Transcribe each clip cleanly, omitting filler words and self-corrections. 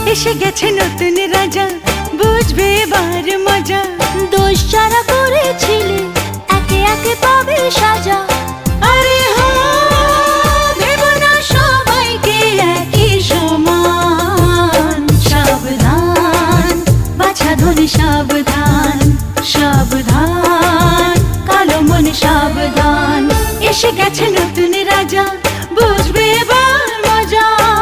এসে গেছে নতুন রাজা, বুঝবে এবার মজা। দোষ যারা করেছিলে একে একে পাবে সাজা। আরে দেব না সবাইকে একই সমান। সাবধান বাছা ধন সাবধান, সাবধান কালো মন সাবধান। এসে গেছে নতুন রাজা, বুঝবে এবার মজা।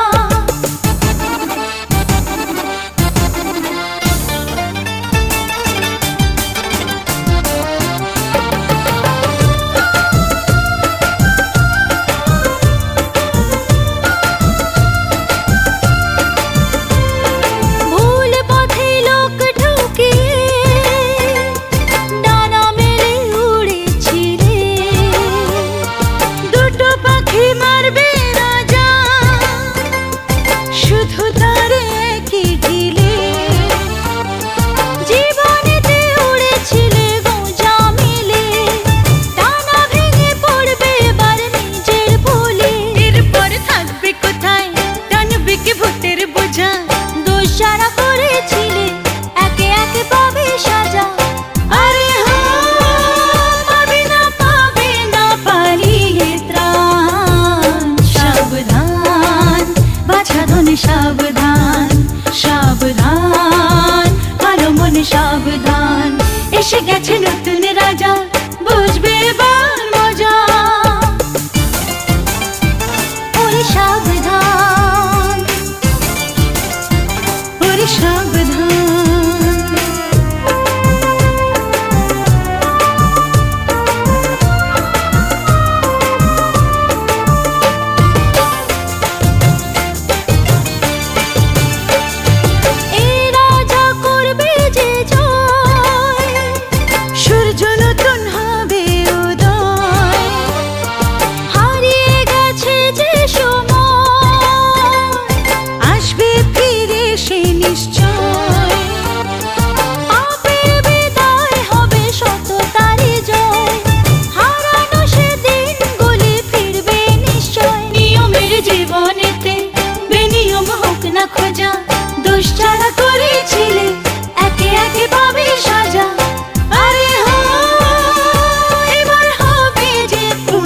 সাবধান সাবধান কালো মন সাবধান। এসে গেছে নতুন রাজা, বুঝবে এবার মজা। ওরে সাবধান, ওরে সাবধান। খোঁজা দোষ যারা করেছিলে একে একে পাবে সাজা। আরে এবার হবে যে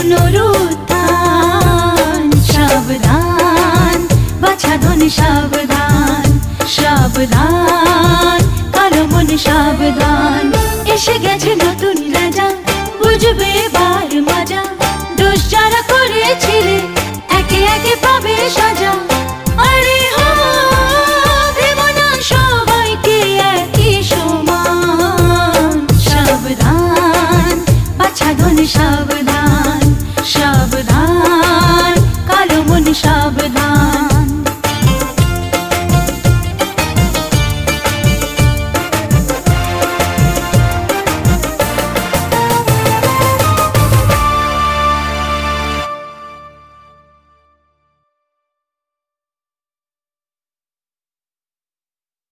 পুনরুত্থান। সাবধান বাছা ধন সাবধান, সাবধান কালো মন সাবধান। এসে গেছে নতুন রাজা, বুঝবে এবার মজা। দোষ যারা করেছিলে একে একে পাবে সাজা।